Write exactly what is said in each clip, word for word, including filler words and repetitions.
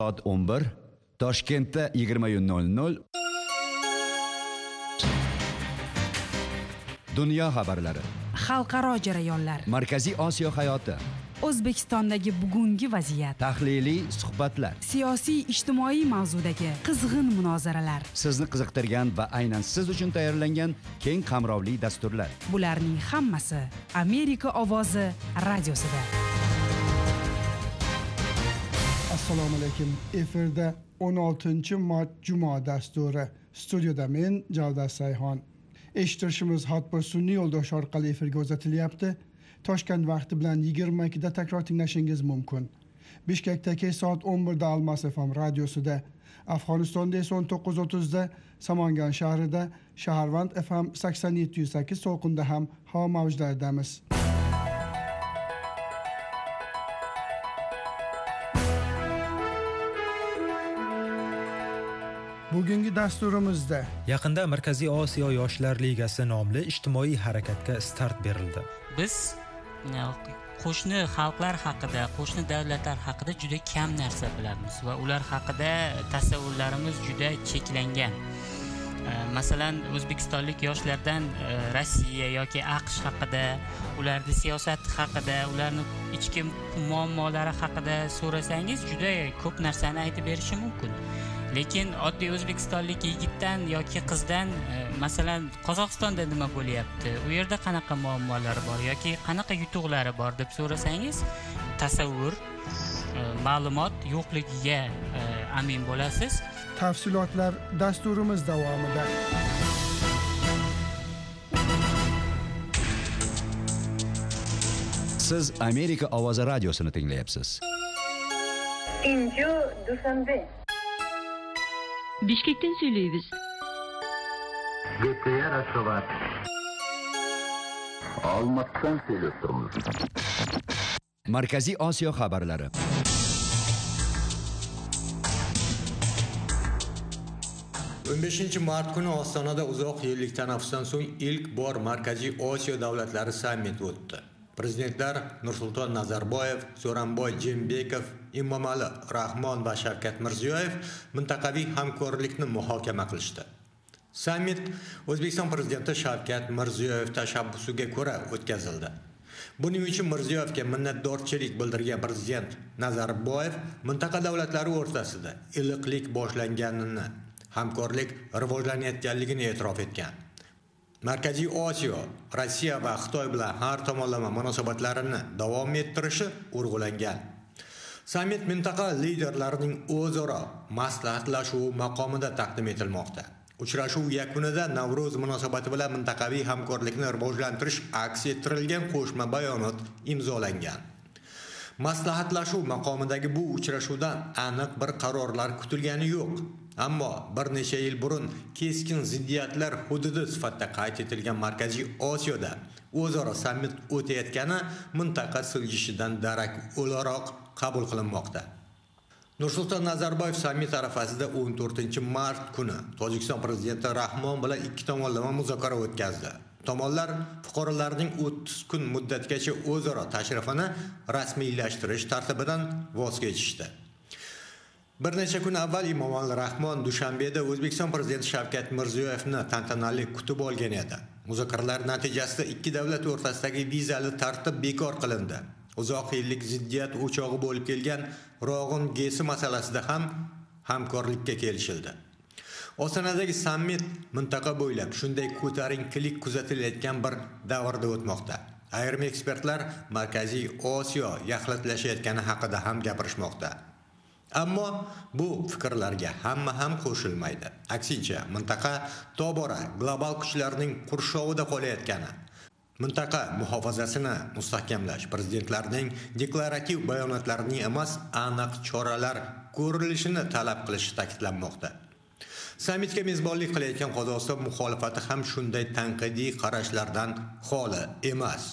Soat o'n bir, Toshkentda yigirma nol nol. Dunyo xabarlari. Xalqaro jarayonlar. Markaziy Osiyo hayoti. O'zbekistondagi bugungi vaziyat. Tahliliy suhbatlar. Siyosiy ijtimoiy mavzudagi qizg'in munozaralar. Sizni qiziqtirgan va aynan siz uchun tayyorlangan keng qamrovli dasturlar. Bularning hammasi Amerika ovozi radiosida. Assalomu alaykum. Efirda o'n oltinchi mart juma dasturi. Studiyada men Javdat Sayxon. Eshittirishimiz hatto sun'iy yo'ldosh orqali efirga uzatilyapti. Toshkent vaqti bilan yigirma ikkida takror tinglashingiz mumkin. Bishkekda kech soat o'n birda Almas F M radiosida, Afg'onistonda esa o'n to'qqiz o'ttizda, Samangan shahrida, Shaharvand F M sakson yetti sakkiz to'lqinda ham havo mavjlaridamiz. Bugungi dasturimizda yaqinda Markaziy Osiyo Yoshlar Ligasi nomli ijtimoiy harakatga start berildi. Biz qo'shni xalqlar haqida, qo'shni davlatlar haqida juda kam narsa bilamiz va ular haqida tasavvurlarimiz juda cheklangan. Masalan, o'zbekistonlik yoshlardan Rossiya yoki AQSh haqida, ularning siyosati haqida, ularning ichki muammolari haqida so'rasangiz juda ko'p narsani aytib berishi mumkin. Lekin oddiy o'zbekistonlik yigitdan yoki qizdan masalan Qozog'istonda nima bo'lyapti, u yerda qanaqa muammolar bor yoki qanaqa yutuqlari bor deb so'rasangiz, tasavvur, ma'lumot yo'qligiga amin bo'lasiz. Tafsilotlar dasturimiz davomida. Siz Amerika ovozi radiosini tinglayapsiz. Inju Dushanbe. Bishkekdan söyleyimiz. G'p Rasovat. Olmaotdan söyleyip turmiz. Markaziy Osiyo xabarlari. o'n beshinchi mart kuni Ostonada uzoq yillik tanaffusdan so'ng ilk bor Markaziy Osiyo davlatlari sammiti o'tdi. Prezidentlar Nursulton Nazarboyev, So'ronboy Jeenbekov, Emomali Rahmon va Shavkat Mirziyoyev mintaqaviy hamkorlikni muhokama qilishdi. Sammit O'zbekiston prezidenti Shavkat Mirziyoyev tashabbusiga ko'ra o'tkazildi. Buning uchun Mirziyoyevga minnatdorchilik bildirgan prezident Nazarboyev mintaqa davlatlari o'rtasida iliqlik boshlanganini, hamkorlik rivojlanayotganligini e'tirof etgan. Markaziy Osiyo, Rossiya va Xitoy bilan har tomonlama munosabatlarini davom ettirishi urg'ulangan. Sammit mintaqa liderlarining o'zaro maslahatlashuvi maqomida taqdim etilmoqda. Uchrashuv yakunida Navro'z munosabati bilan mintaqaviy hamkorlikni rivojlantirish aks ettirilgan qo'shma bayonot imzolangan. Maslahatlashuv maqomidagi bu uchrashuvdan aniq bir qarorlar kutilgani yo'q. Ammo bir necha yil burun keskin ziddiyatlar hududi sifatida qayd etilgan Markaziy Osiyoda o'zaro sammit o'tayotgani mintaqa siljishidan darak o'laroq qabul qilinmoqda. Nursulton Nazarboyev sammit arafasida o'n to'rtinchi mart kuni Tojikiston prezidenti Rahmon bilan ikki tomonlama muzokara o'tkazdi. Tomonlar fuqarolarning o'ttiz kun muddatgacha o'zaro tashrifini rasmiylashtirish tartibidan voz kechishdi. Bir necha kun avval Emomali Rahmon Dushanbeda O'zbekiston prezidenti Shavkat Mirziyoyevni tantanali kutib olgan edi. Muzokaralar natijasida ikki davlat o'rtasidagi vizali tartib bekor qilindi. Uzoq yillik ziddiyat o'chog'i bo'lib kelgan Rog'un gesi masalasida ham hamkorlikka kelishildi. Ostonadagi sammit mintaqa bo'ylab shunday ko'tarinkilik kuzatilayotgan bir davrda o'tmoqda. Ayrim ekspertlar Markaziy Osiyo yaxlitlashayotgani haqida ham gapirishmoqda. Ammo bu fikrlarga hamma ham qo'shilmaydi. Aksincha, mintaqa tobora global kuchlarning qurshovida qolayotgani, mintaqa muhofazasini mustahkamlash, prezidentlarning deklarativ bayonotlarining emas, aniq choralar ko'rilishini talab qilishi ta'kidlanmoqda. Sammitga mezbonlik qilayotgan Qozog'iston muxolifati ham shunday tanqidiy qarashlardan xoli emas.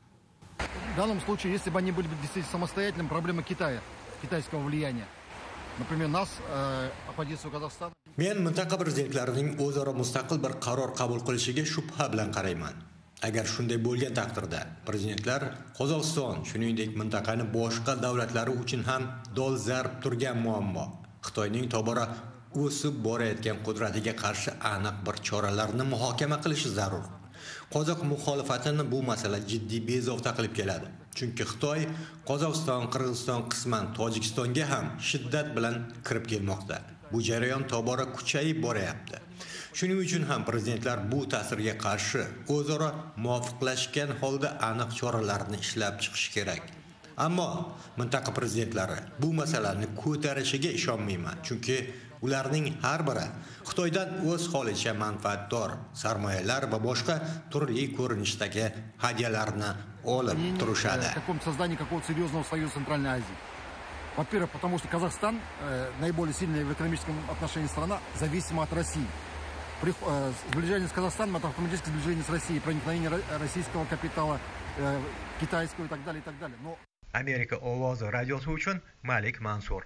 В данном случае, если бы они были действительно самостоятельными, проблема Китая, китайского влияния. Например, нас, э, оппозицию Казахстана. Men mintaqa prezidentlarining o'zaro mustaqil bir qaror qabul qilishiga shubha bilan qarayman. Agar shunday bo'lgan taqdirda, prezidentlar Qozog'iston, shuningdek mintaqani boshqa davlatlari uchun ham dolzarb turgan muammo Xitoyning tobora o'sib borayotgan qudratiga qarshi aniq bir choralarni muhokama qilishi zarur. Qozoq muxolifatini bu masala jiddiy bezovta qilib keladi. Chunki Xitoy Qozog'iston, Qirg'iziston, qisman Tojikistonga ham shiddat bilan kirib kelmoqda. Bu jarayon tobora kuchayib boryapti. Shuning uchun ham prezidentlar bu ta'sirga qarshi o'zaro muvofiqlashgan holda aniq choralarni ishlab chiqish kerak. Ammo mintaqa prezidentlari bu masalani ko'tarishiga ishonmayman, chunki ularning har biri Xitoydan o'z holicha manfaatdor sarmoyalar va boshqa turli ko'rinishdagi hadyalarni olib turishadi. В каком создании какого-то серьезного союза Центральной Азии. Во-первых, потому что Казахстан э, наиболее сильная в экономическом отношении страна, зависима от России. При э, сближении с Казахстаном это автоматическое сближение с Россией, проникновение российского капитала, э, китайского и так далее, и так далее. Но Amerika ovozi radiosi uchun Malik Mansur.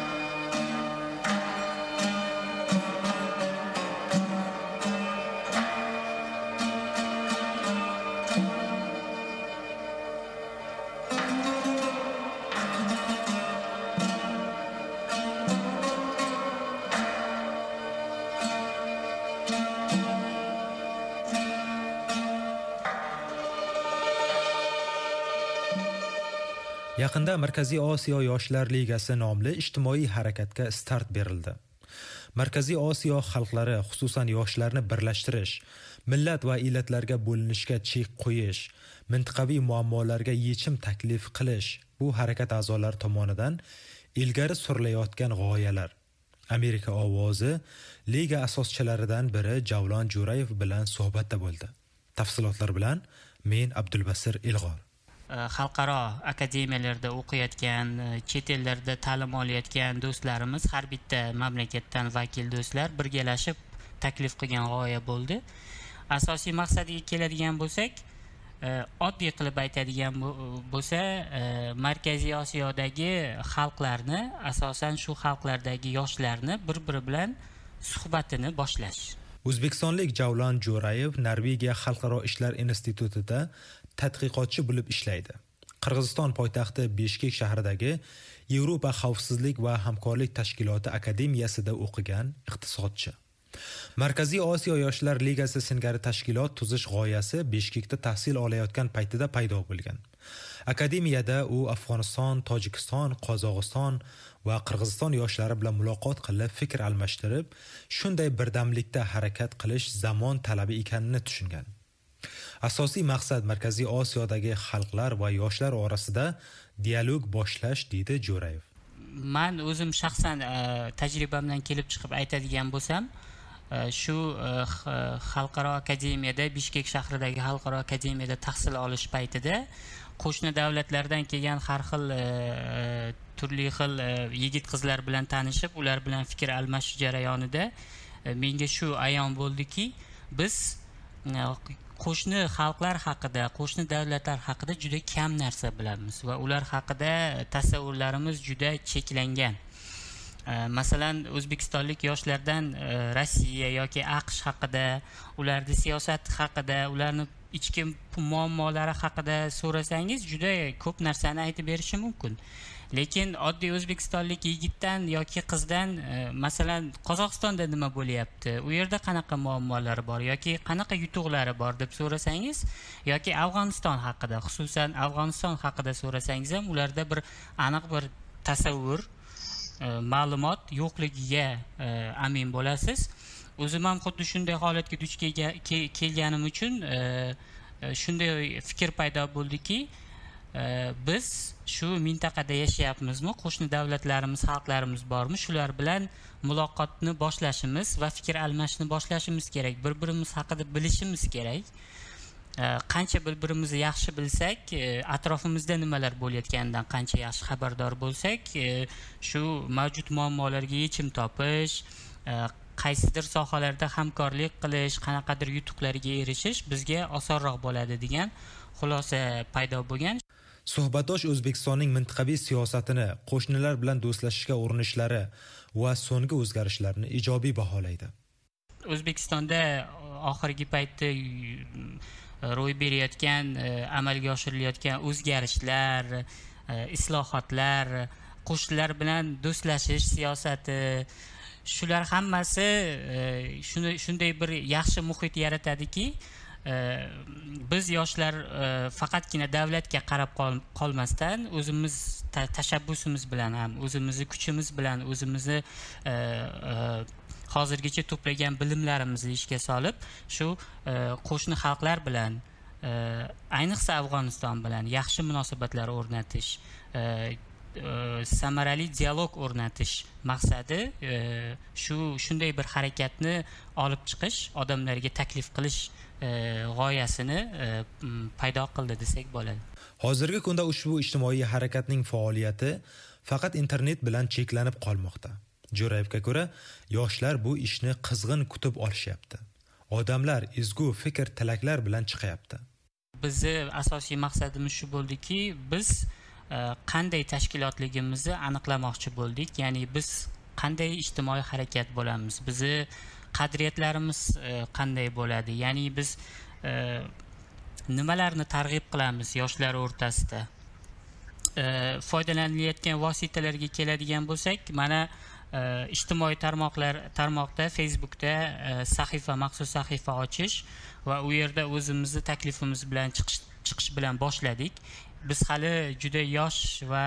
Yaqinda Markaziy Osiyo Yoshlar Ligasi nomli ijtimoiy harakatga start berildi. Markaziy Osiyo xalqlari, xususan yoshlarni birlashtirish, millat va illatlarga bo'linishga chek qo'yish, mintaqaviy muammolarga yechim taklif qilish bu harakat a'zolari tomonidan ilgari surilayotgan g'oyalar. Amerika ovozi liga asoschilaridan biri Javlon Jo'rayev bilan suhbatda bo'ldi. Tafsilotlar bilan men Abdulbasir Ilg'or. Xalqaro akademiyalarda o'qiyotgan, chet ellarda ta'lim olayotgan do'stlarimiz, har bitta mamlakatdan vakil do'stlar birgalashib taklif qilgan g'oya bo'ldi. Asosiy maqsadiga keladigan bo'lsak, oddiy qilib aytadigan bo'lsa, Markaziy Osiyodagi xalqlarni, asosan shu xalqlardagi yoshlarni bir-biri bilan suhbatini boshlash. O'zbekistonlik Javlon Jo'rayev Norvegiya Xalqaro ishlar institutida tadqiqotchi bo'lib ishlaydi. Qirg'iziston poytaxti Bishkek shahridagi Yevropa xavfsizlik va hamkorlik tashkiloti akademiyasida o'qigan iqtisodchi. Markaziy Osiyo Yoshlar Ligasi singari tashkilot tuzish g'oyasi Bishkekda tahsil olayotgan paytida paydo bo'lgan. Akademiyada u Afg'oniston, Tojikiston, Qozog'iston va Qirg'iziston yoshlari bilan muloqot qilib, fikr almashtirib, shunday birdamlikda harakat qilish zamon talabi ekanini tushungan. Asosiy maqsad Markaziy Osiyodagi xalqlar va yoshlar orasida dialog boshlash, deydi Jo'rayev. Men o'zim shaxsan tajribamdan kelib chiqib aytadigan bo'lsam, shu xalqaro akademiyada, Bishkek shahridagi xalqaro akademiyada tahsil olish paytida qo'shni davlatlardan kelgan har xil turli xil yigit qizlar bilan tanishib, ular bilan fikr almashish jarayonida menga shu ayon bo'ldiki, biz qo'shni xalqlar haqida, qo'shni davlatlar haqida juda kam narsa bilamiz va ular haqida tasavvurlarimiz juda cheklangan. Masalan, o'zbekistonlik yoshlardan Rossiya yoki AQSh haqida, ularning siyosati haqida, ularning ichki muammolari haqida so'rasangiz juda ko'p narsani aytib berishi mumkin. Lekin oddiy o'zbekistonlik yigitdan yoki qizdan masalan Qozog'istonda nima bo'lyapti, u yerda qanaqa muammolari bor yoki qanaqa yutuqlari bor deb so'rasangiz, yoki Afg'oniston haqida, xususan Afg'oniston haqida so'rasangiz ham ularda bir aniq bir tasavvur, ma'lumot yo'qligiga amin bo'lasiz. O'zim ham xuddi shunday holatga duch kelganim uchun shunday fikr paydo bo'ldiki, biz shu mintaqada yashayapmizmi, qo'shni davlatlarimiz, xalqlarimiz bormi, shular bilan muloqotni boshlashimiz va fikr almashishni boshlashimiz kerak. Bir-birimiz haqida bilishimiz kerak. Qancha bir-birimizni yaxshi bilsak, atrofimizda nimalar bo'layotganidan qancha yaxshi xabardor bo'lsak, shu mavjud muammolarga yechim topish, qaysidir sohalarda hamkorlik qilish, qanaqadir yutuqlarga erishish bizga osonroq bo'ladi degan xulosa paydo bo'lgan. Suhbatdosh O'zbekistonning mintaqaviy siyosatini, qo'shnilar bilan do'stlashishga urinishlari va so'nggi o'zgarishlarni ijobiy baholaydi. O'zbekistonda oxirgi paytda ro'y berayotgan, amalga oshirilayotgan o'zgarishlar, islohotlar qo'shnilar bilan do'stlashish siyosati, shular hammasi shuni shunday bir yaxshi muhit yaratadiki, biz yoshlar faqatgina davlatga qarab qolmasdan o'zimiz tashabbusimiz bilan ham, o'zimizni kuchimiz bilan, o'zimizni hozirgacha to'plagan bilimlarimizni ishga solib, shu qo'shni xalqlar bilan, ayniqsa Afg'oniston bilan yaxshi munosabatlar o'rnatish, samarali dialog o'rnatish maqsadi shu shunday bir harakatni olib chiqish, odamlarga taklif qilish g'oyasini paydo qildi desak bo'ladi. Hozirgi kunda ushbu ijtimoiy harakatning faoliyati faqat internet bilan cheklanib qolmoqda. Jo'rayevga ko'ra, yoshlar bu ishni qizg'in kutib olishyapti. Odamlar ezgu fikr, tilaklar bilan chiqyapti. Bizni asosiy maqsadimiz shu bo'ldiki, biz qanday tashkilotligimizni aniqlamoqchi bo'ldik. Ya'ni biz qanday ijtimoiy harakat bo'lamiz? Bizni qadriyatlarimiz qanday bo'ladi? Ya'ni biz nimalarni targ'ib qilamiz yoshlar o'rtasida? Foydalanilayotgan vositalarga keladigan bo'lsak, mana ijtimoiy tarmoqlar tarmoqda Facebookda sahifa, maxsus sahifa ochish va u yerda o'zimizni taklifimiz bilan chiqish chiqish bilan boshladik. Biz hali juda yosh va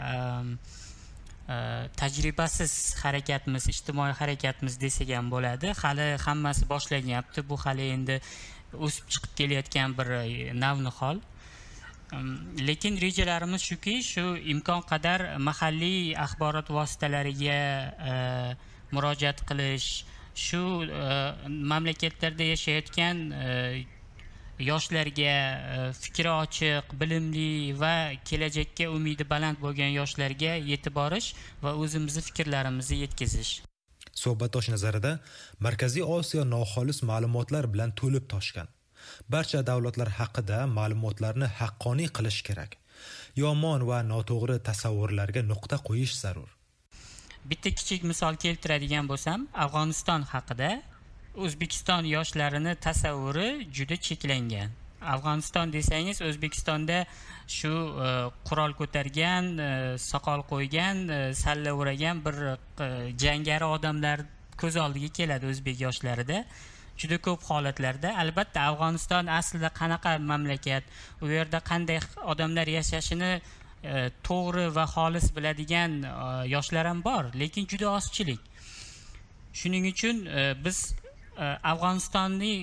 tajribasiz harakatmiz, ijtimoiy harakatmiz desak ham bo'ladi. Hali hammasi boshlanyapti. Bu hali endi o'sib chiqib kelayotgan bir navnihol. Lekin rejalarimiz shuki, shu imkon qadar mahalliy axborot vositalariga murojaat qilish, shu mamlakatlarda yashayotgan yoshlarga, fikri ochiq, bilimli va kelajakka umidi baland bo'lgan yoshlarga yetib borish va o'zimizni fikrlarimizni yetkazish. Suhbatdosh nazarida Markaziy Osiyo noxolis ma'lumotlar bilan to'lib toshgan. Barcha davlatlar haqida ma'lumotlarni haqqoniy qilish kerak. Yomon va noto'g'ri tasavvurlarga nuqta qo'yish zarur. Bitta kichik misol keltiradigan bo'lsam, Afg'oniston haqida O'zbekiston yoshlarini tasavvuri juda cheklangan. Afg'oniston desangiz, O'zbekistonda shu qurol ko'targan, soqol qo'ygan, salla o'ragan bir jangari odamlar ko'z oldiga keladi o'zbek yoshlarida. Juda ko'p holatlarda. Albatta Afg'oniston aslida qanaqa mamlakat, u yerda qanday odamlar yashashini to'g'ri va xolis biladigan yoshlar ham bor, lekin juda ozchilik. Shuning uchun biz Afg'onistonning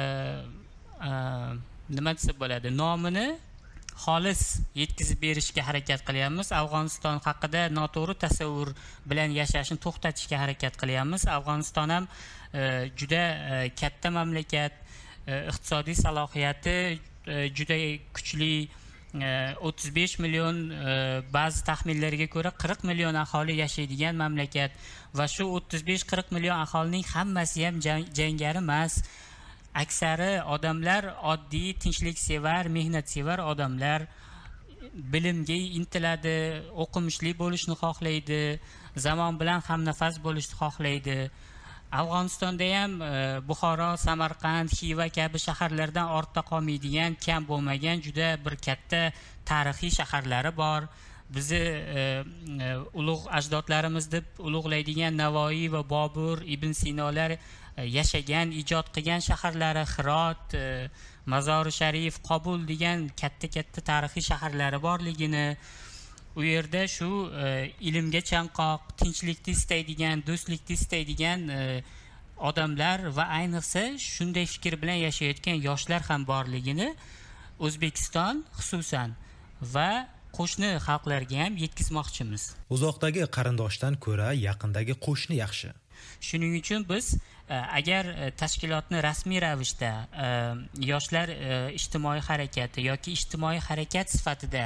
nima desa bo'ladi, nomini xolis yetkazib berishga harakat qilyapmiz. Afg'oniston haqida noto'g'ri tasavvur bilan yashashni to'xtatishga harakat qilyapmiz. Afg'oniston ham juda katta mamlakat, iqtisodiy salohiyati juda kuchli, o'ttiz besh million, ba'zi taxminlarga ko'ra qirq million aholi yashaydigan mamlakat va shu o'ttiz besh qirq million aholining hammasi ham jangari emas. Aksari odamlar oddiy, tinchliksevar, mehnatsevar odamlar, bilimga intiladi, o'qimishli bo'lishni xohlaydi, zamon bilan hamnafas bo'lishni xohlaydi. Afg'onistonda ham Buxoro, Samarqand, Xiva kabi shaharlardan ortda qolmaydigan, kam bo'lmagan juda bir katta tarixiy shaharlari bor. Bizni ulug' ajdodlarimiz deb ulug'laydigan Navoiy va Bobur, Ibn Sinolar yashagan, ijod qilgan shaharlari, Hirot, Mazori Sharif, Qobul degan katta-katta tarixiy shaharlari borligini, u yerda shu ilmga chanqoq, tinchlikni istaydigan, do'stlikni istaydigan odamlar va ayniqsa shunday fikr bilan yashayotgan yoshlar ham borligini O'zbekiston xususan va qo'shni xalqlarga ham yetkazmoqchimiz. Uzoqdagi qarindoshdan ko'ra yaqindagi qo'shni yaxshi. Shuning uchun biz agar tashkilotni rasmiy ravishda yoshlar ijtimoiy harakati yoki ijtimoiy harakat sifatida,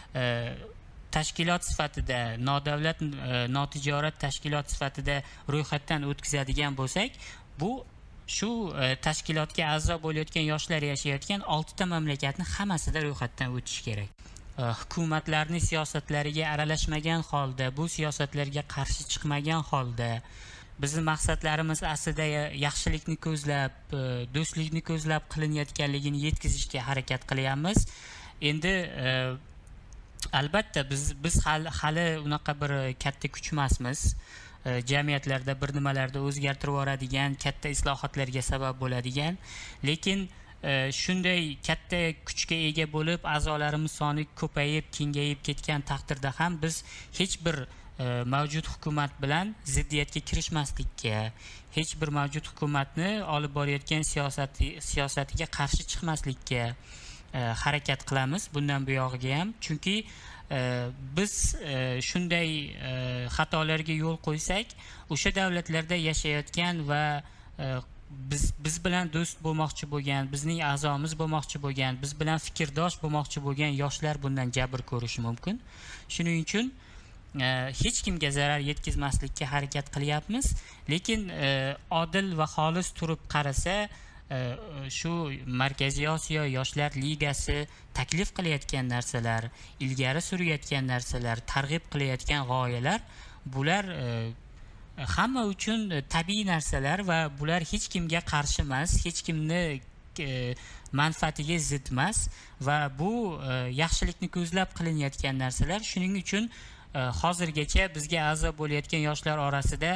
tashkilot sifatida, nodavlat notijorat tashkilot sifatida ro'yxatdan o'tkazadigan bo'lsak, bu shu tashkilotga a'zo bo'layotgan yoshlar yashayotgan oltita mamlakatni hammasida ro'yxatdan o'tish kerak. Hukumatlarning siyosatlariga aralashmagan holda, bu siyosatlarga qarshi chiqmagan holda, bizning maqsadlarimiz aslida yaxshilikni ko'zlab, do'stlikni ko'zlab qilinayotganligini yetkazishga harakat qilyapmiz. Endi albatta biz biz hali hali unaqa bir katta kuch emasmiz. Jamiyatlarda bir nimalarni o'zgartirib yuboradigan, katta islohotlarga sabab bo'ladigan, lekin shunday katta kuchga ega bo'lib, a'zolarimiz soni ko'payib, kengayib ketgan taqdirda ham biz hech bir mavjud hukumat bilan ziddiyatga kirishmaslikka, hech bir mavjud hukumatni olib borayotgan siyosati siyosatiga qarshi chiqmaslikka harakat qilamiz bundan buyog'iga ham. Chunki biz shunday xatolarga yo'l qo'ysak, o'sha davlatlarda yashayotgan va biz biz bilan do'st bo'lmoqchi bo'lgan, bizning a'zomiz bo'lmoqchi bo'lgan, biz bilan fikrdosh bo'lmoqchi bo'lgan yoshlar bundan jabr ko'rishi mumkin. Shuning uchun hech kimga zarar yetkazmaslikka harakat qilyapmiz, lekin odil va xolis turib qarasa, shu Markaziy Osiyo Yoshlar Ligasi taklif qilayotgan narsalar, ilgari surayotgan narsalar, targ'ib qilayotgan g'oyalar, bular hamma uchun tabiiy narsalar va bular hech kimga qarshi emas, hech kimni manfaatiga zid emas va bu yaxshilikni ko'zlab qilinayotgan narsalar. Shuning uchun hozirgacha bizga a'zo bo'layotgan yoshlar orasida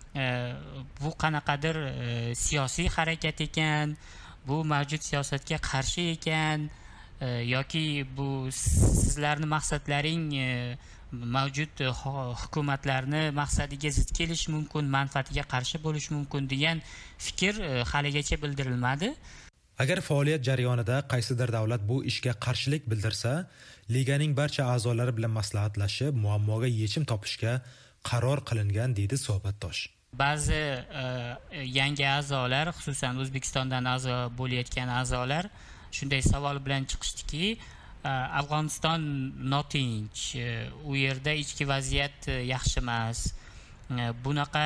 bu qanaqadir siyosiy harakat ekan, bu mavjud siyosatga qarshi ekan yoki bu sizlarning maqsadlaring mavjud hukumatlarni maqsadiga zid kelishi mumkin, manfaatiga qarshi bo'lishi mumkin degan fikr haligacha bildirilmadi. Agar faoliyat jarayonida qaysidir davlat bu ishga qarshilik bildirsa, liganing barcha a'zolari bilan maslahatlashib, muammoga yechim topishga qaror qilingan, deydi suhbatdosh. Ba'zi yangi a'zolar, xususan O'zbekistondan a'zo bo'layotgan a'zolar shunday savol bilan chiqishdiki, Afg'oniston notinch, u yerda ichki vaziyat yaxshi emas. Bunaqa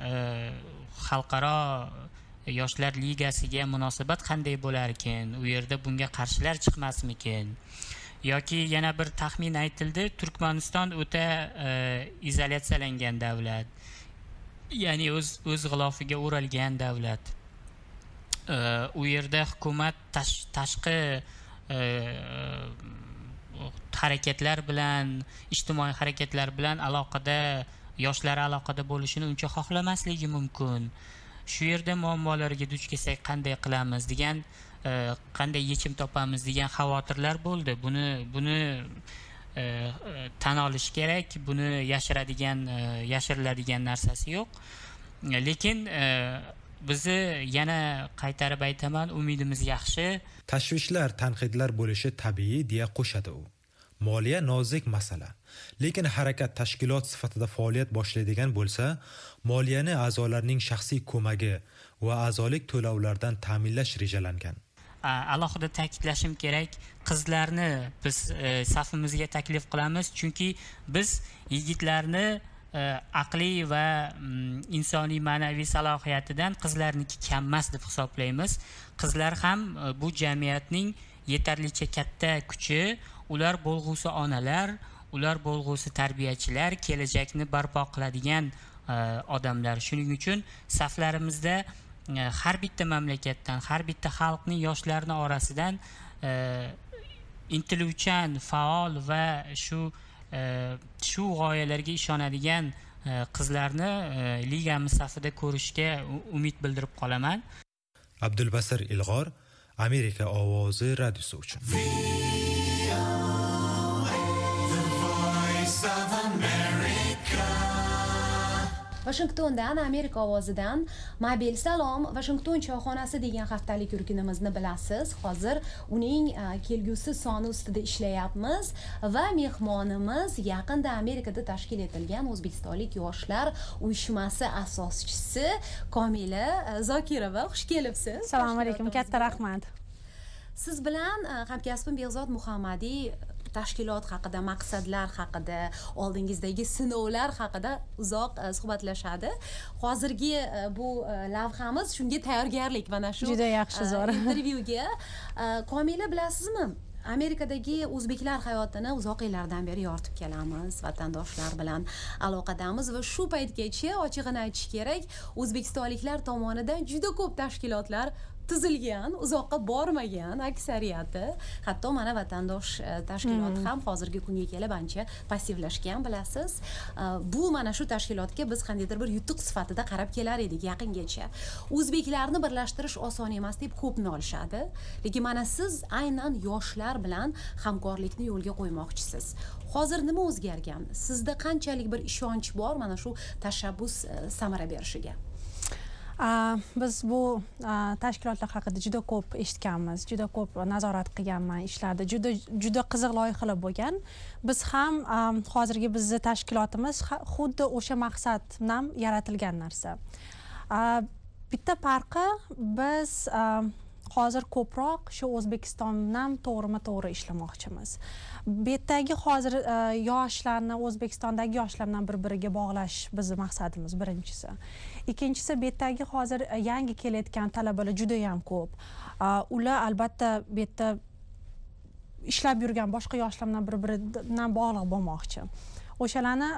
xalqaro Yoshlar Ligasiga munosabat qanday bo'lar ekan? U yerda bunga qarshilar chiqmasmikin? Yoki yana bir taxmin aytildi, Turkmaniston o'ta izolyatsiyalangan davlat. Ya'ni o'z o'z g'ilofiga o'ralgan davlat. U yerda hukumat tashqi harakatlar bilan, ijtimoiy harakatlar bilan aloqada, yoshlar aloqada bo'lishini uncha xohlamasligi mumkin. Shu yerda muammolarga duch kelsak qanday qilamiz degan, qanday yechim topamiz degan xavotirlar bo'ldi. Buni buni tan olish kerak. Buni yashiradigan, yashiriladigan narsasi yo'q. Lekin bizni yana qaytarib aytaman, umidimiz yaxshi. Tashvishlar, tanqidlar bo'lishi tabiiy, deya qo'shadi u. Moliya nozik masala. Lekin harakat tashkilot sifatida faoliyat boshlaydigan bo'lsa, moliyani a'zolarning shaxsiy ko'magi va a'zolik to'lovlaridan ta'minlash rejalangan. Alohida ta'kidlashim kerak, qizlarni biz safimizga taklif qilamiz, chunki biz yigitlarni aqliy va insoniy ma'naviy salohiyatidan qizlarniki kam emas deb hisoblaymiz. Qizlar ham bu jamiyatning yetarlicha katta kuchi, ular bo'lg'usi onalar, ular bo'lg'usi tarbiyachilar, kelajakni barpo qiladigan odamlar. Shuning uchun saflarimizda har bitta mamlakatdan, har bitta xalqning yoshlarini orasidan intiluvchan, faol va shu shu g'oyalarga ishonadigan qizlarni ligamiz safida ko'rishga umid bildirib qolaman. Abdulbasir Ilg'or, Amerika ovozi radiosi uchun. Washingtondan, Amerika ovozidan Mobil salom, Washington choyxonasi degan haftalik yurginimizni bilasiz. Hozir uning kelgusi soni ustida ishlayapmiz va mehmonimiz yaqinda Amerikada tashkil etilgan O'zbekistonlik yoshlar uyushmasi asoschisi Komila Zokirova. Xush kelibsiz. Assalomu alaykum, katta rahmat. Siz bilan hamkasbim Behzod Muhammadiy tashkilot haqida, maqsadlar haqida, oldingizdagi sinovlar haqida uzoq suhbatlashadi. Hozirgi bu lavhamiz shunga tayyorgarlik, mana shu juda yaxshi zo'r intervyuga. Komila, bilasizmi, Amerikadagi o'zbeklar hayotini uzoq yillardan beri yoritib kelamiz, vatandoshlar bilan aloqadamiz va shu paytgacha ochig'ini aytish kerak, o'zbekistonliklar tomonidan juda ko'p tashkilotlar tuzilgan, uzoqqa bormagan aksariyati, hatto mana vatandosh tashkiloti ham hozirgi kunga kelib ancha passivlashgan, bilasiz. Bu mana shu tashkilotga biz qandaydir bir yutuq sifatida qarab kelar edik yaqingacha. O'zbeklarni birlashtirish oson emas deb ko'pni olishadi. Lekin mana siz aynan yoshlar bilan hamkorlikni yo'lga qo'ymoqchisiz. Hozir nima o'zgargan? Sizda qanchalik bir ishonch bor mana shu tashabbus samara berishiga? Biz bu tashkilotlar haqida juda ko'p eshitganmiz, juda ko'p nazorat qilganman ishlarda, juda juda qiziq loyihalar bo'lgan. Biz ham hozirgi bizning tashkilotimiz xuddi o'sha maqsad bilan yaratilgan narsa. Bitta farqi, biz hozir ko'proq shu O'zbekiston bilan to'g'rima-to'g'ri ishlamoqchimiz. Bu yerdagi hozir yoshlarni, O'zbekistondagi yoshlar bilan bir-biriga bog'lash bizning maqsadimiz birinchisi. Ikkinchisi, bu yerdagi hozir yangi kelayotgan talabalar juda ham ko'p. Ular albatta bu yerda ishlab yurgan boshqa yoshlar bilan bir-biri bilan bog'liq bo'lmoqchi. O'shalarni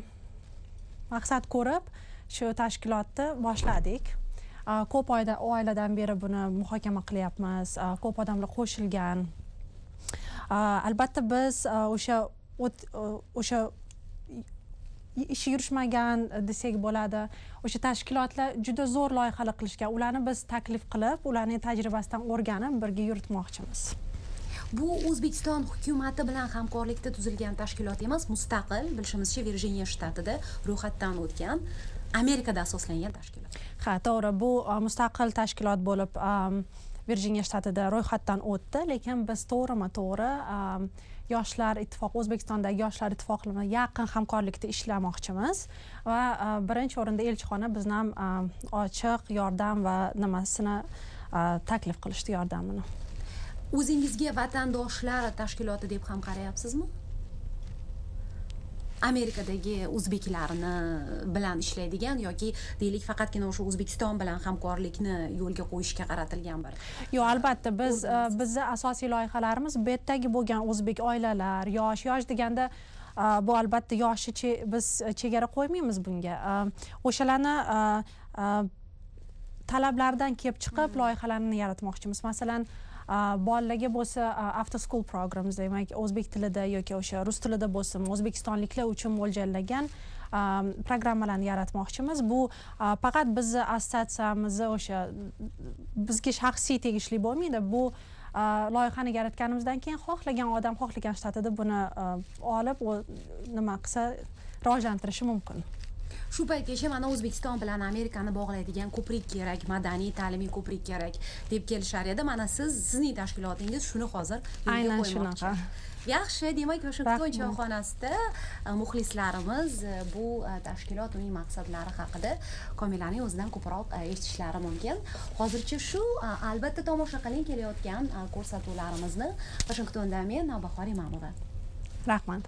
maqsad ko'rib shu tashkilotni boshladik. Ko'p oiladan beri buni muhokama qilyapmiz. Ko'p odamlar qo'shilgan. Albatta biz o'sha o'sha ishi yurishmagan desak bo'ladi. O'sha tashkilotlar juda zo'r loyihalar qilishgan. Ularni biz taklif qilib, ularning tajribasidan o'rganib birga yuritmoqchimiz. Bu O'zbekiston hukumati bilan hamkorlikda tuzilgan tashkilot emas, mustaqil, bilishimizcha Virjiniya shtatida ro'yxatdan o'tgan, Amerikada asoslangan tashkilot. Ha, to'g'ri, bu mustaqil tashkilot bo'lib Virjiniya shtatida ro'yxatdan o'tdi, lekin biz to'g'rima-to'g'ri Yoshlar ittifoqi, O'zbekistondagi Yoshlar ittifoqi bilan yaqin hamkorlikda ishlamoqchimiz va birinchi o'rinda elchixona bizni ham ochiq yordam va nimasini taklif qilishdi, yordamini. O'zingizga vatandoshlar tashkiloti deb ham qarayapsizmi? Amerikadagi o'zbeklarni bilan ishlaydigan yoki deylik faqatgina o'sha O'zbekiston bilan hamkorlikni yo'lga qo'yishga qaratilgan bir. Yo'q, albatta biz bizning asosiy loyihalarimiz bu yerdagi bo'lgan o'zbek oilalar, yosh, yosh deganda bu albatta yoshi biz chegara qo'ymaymiz bunga. O'shalarni talablaridan kelib chiqib loyihalarni yaratmoqchimiz. Masalan, bolalarga bo'lsa after school programs, demak o'zbek tilida yoki o'sha rus tilida bo'lsin, o'zbekistonliklar uchun mo'ljallangan programmalarni yaratmoqchimiz. Bu faqat bizni assotsiatsiyamiz o'sha bizga shaxsiy tegishli bo'lmaydi. Bu loyihani yaratganimizdan keyin xohlagan odam xohlagan shtatida buni olib nima qilsa rivojlantirishi mumkin. Shu paytgacha mana O'zbekiston bilan Amerikani bog'laydigan ko'prik kerak, madaniy, ta'limiy ko'prik kerak deb kelishar edi. Mana siz, sizning tashkilotingiz shuni hozir yo'lga qo'ymoqchi. Yaxshi, demak, Washington choyxonasida muxlislarimiz bu tashkilot, uning maqsadlari haqida Komilaning o'zidan ko'proq eshitishlari mumkin. Hozircha shu, albatta tomosha qiling kelayotgan ko'rsatuvlarimizni. Washingtondan men Navbahor Imamova. Rahmat.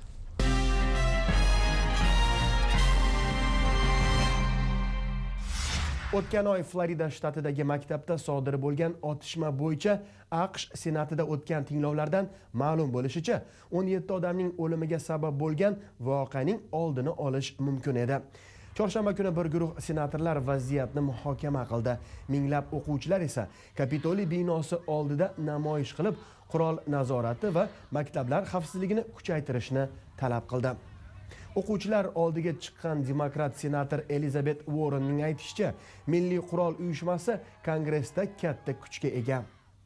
O'tgan oy Florida shtatidagi maktabda sodir bo'lgan otishma bo'yicha AQSh senatida o'tgan tinglovlardan ma'lum bo'lishicha, o'n yetti odamning o'limiga sabab bo'lgan voqeaning oldini olish mumkin edi. Chorshanba kuni bir guruh senatorlar vaziyatni muhokama qildi. Minglab o'quvchilar esa Kapitoliy binosi oldida namoyish qilib, qurol nazorati va maktablar xavfsizligini kuchaytirishni talab qildi. O'quvchilar oldiga chiqqan demokrat senator Elizabeth Warrenning aytishicha, Milliy qurol uyushmasi Kongressda katta kuchga ega.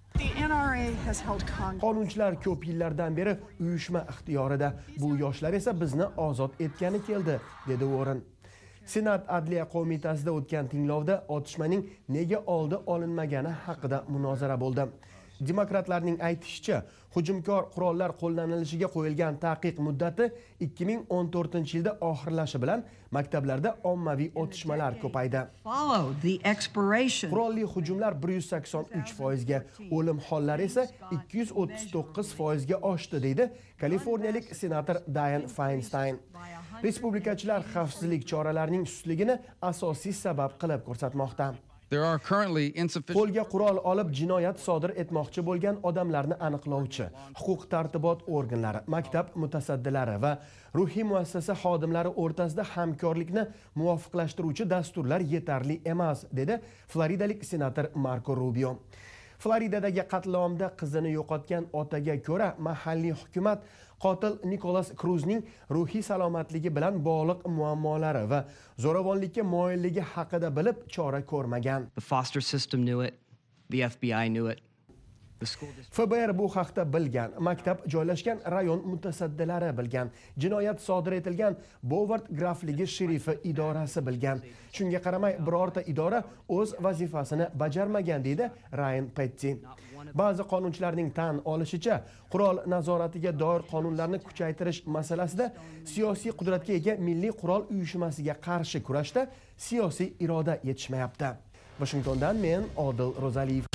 Qonunchilar ko'p yillardan beri uyushma ixtiyorida. Bu yoshlar esa bizni ozod etgani keldi, dedi Warren. Senat Adliya qo'mitasida o'tgan tinglovda otishmaning nega oldi olinmagani haqida munozara bo'ldi. Demokratlarning aytishicha, hujumkor qurollar qo'llanilishiga qo'yilgan taqiq muddati ikki ming o'n to'rtinchi yilda oxirlashi bilan maktablarda ommaviy otishmalar ko'paydi. Qurolli hujumlar bir yuz sakson uch foizga, o'lim hollari esa ikki yuz o'ttiz to'qqiz foizga oshdi, deydi Kaliforniyalik senator Dianne Feinstein. Respublikachilar xavfsizlik choralarining sustligini asosiy sabab qilib ko'rsatmoqda. There are currently insufficient Qo'lga qurol olib jinoyat sodir etmoqchi bo'lgan odamlarni aniqlovchi huquq tartibot organlari, maktab mutasaddilari va ruhiy muassasa xodimlari o'rtasida hamkorlikni muvofiqlashtiruvchi dasturlar yetarli emas, dedi Floridalik senator Marco Rubio. Floridadagi qatlovda qizini yo'qotgan otaga ko'ra, mahalliy hukumat qotil Nikolas Kruzning ruhiy salomatligi bilan bog'liq muammolari va zo'ravonlikka moyilligi haqida bilib chora ko'rmagan. The foster system knew it. The F B I knew it. F B R bu haqda bilgan, maktab joylashgan rayon mutasaddilari bilgan, jinoyat sodir etilgan Bovard grafligi sherifi idorasi bilgan. Shunga qaramay birorta idora o'z vazifasini bajarmagan, deydi Ryan Petty. Ba'zi qonunchilarning tan olishicha, qurol nazoratiga doir qonunlarni kuchaytirish masalasida siyosiy qudratga ega milliy qurol uyushmasiga qarshi kurashda siyosiy iroda yetishmayapti. Washingtondan men Odil Ro'zaliyev.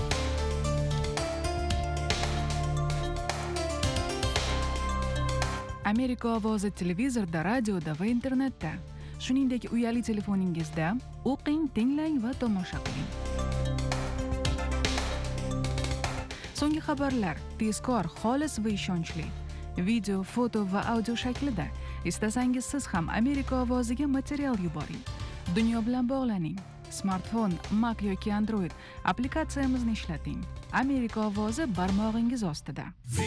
Amerika ovozi televizorda, radioda va internetda, shuningdek uyali telefoningizda o'qing, tinglang va tomosha qiling. So'nggi xabarlar tezkor, xolis va ishonchli. Video, foto va audio shaklida. Istasangiz siz ham Amerika ovoziga material yuboring. Dunyo bilan bog'laning. Smartfon, Mac yoki Android applikatsiyamizni ishlating. Amerika ovozi barmog'ingiz ostida.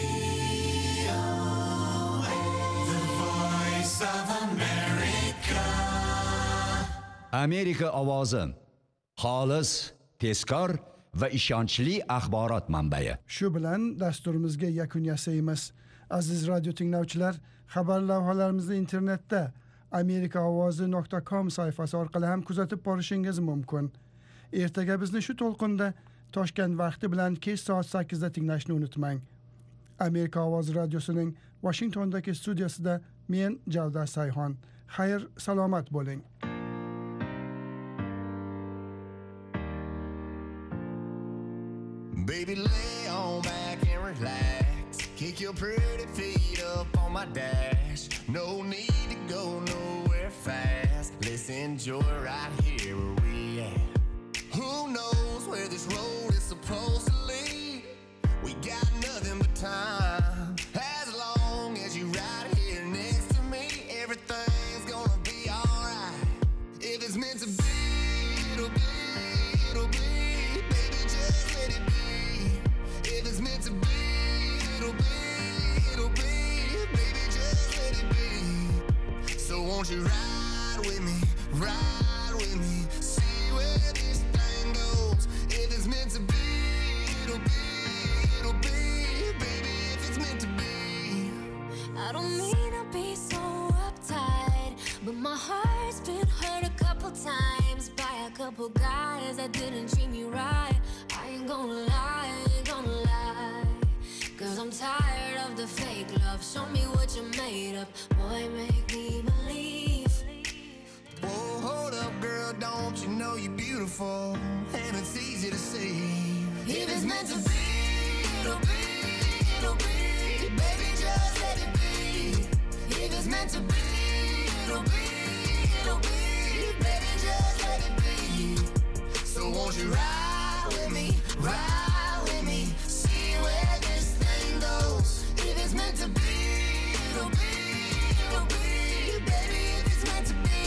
Amerika ovozi xolis, tezkor va ishonchli axborot manbai. Shu bilan dasturimizga yakun yasaymiz. Aziz radio tinglovchilar, xabar lavhalarimizni internetda amerika ovozi nuqta com sayfasi orqali ham kuzatib borishingiz mumkin. Ertaga bizni shu to'lqinda Toshkent vaqti bilan kech soat sakkizda tinglashni unutmang. Amerika ovozi radiosining Washingtondagi studiyasida men Javdar Sayhon. Xayr, salomat bo'ling. Baby, lay on back and relax. Kick your pretty feet up on my dash. No need to go nowhere fast. Let's enjoy right here where we at. Who knows where this road is supposed to lead? We got nothing but time. As long as you right here next to me, everything's gonna be alright. If it's meant to be, it'll be, it'll be. Baby, just let it be. If it's meant to be, it'll be, it'll be. Baby, just let it be. So won't you ride with me, ride with me, see where this thing goes. If it's meant to be, it'll be, it'll be. Baby, if it's meant to be. I don't mean to be so uptight, but my heart's been hurt a couple times by a couple guys that didn't treat me right. I ain't gonna lie, I ain't gonna lie, cause I'm tired of the fake love. Show me what you're made of, boy, make me believe. Whoa, hold up, girl, don't you know you're beautiful? And it's easy to see. If it's meant to be, it'll be, it'll be. Baby, just let it be. If it's meant to be, it'll be, it'll be. Baby, just let it be. So won't you ride with me, ride with me, see where this thing goes. If it's meant to be, it'll be, it'll be. Baby, if it's meant to be.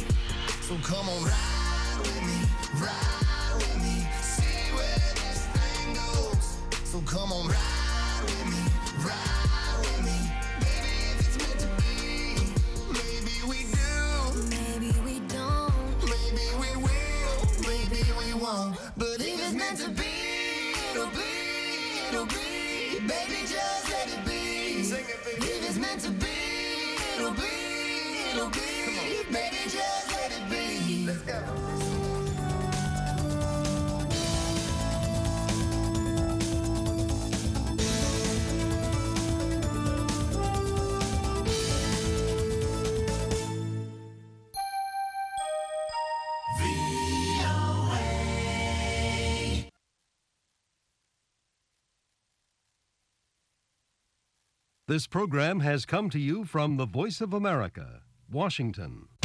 So come on, ride with me, ride with me, see where this thing goes. So come on, ride with me, ride with me, baby, if it's meant to be. Maybe we do, maybe we don't, maybe we will, maybe we won't. But if it's meant to be, it'll be, it'll be. Baby, just let it be. Sing it, baby. If it's meant to be, it'll be, it'll be. Baby, just let it be. Let's go. This program has come to you from the Voice of America, Washington.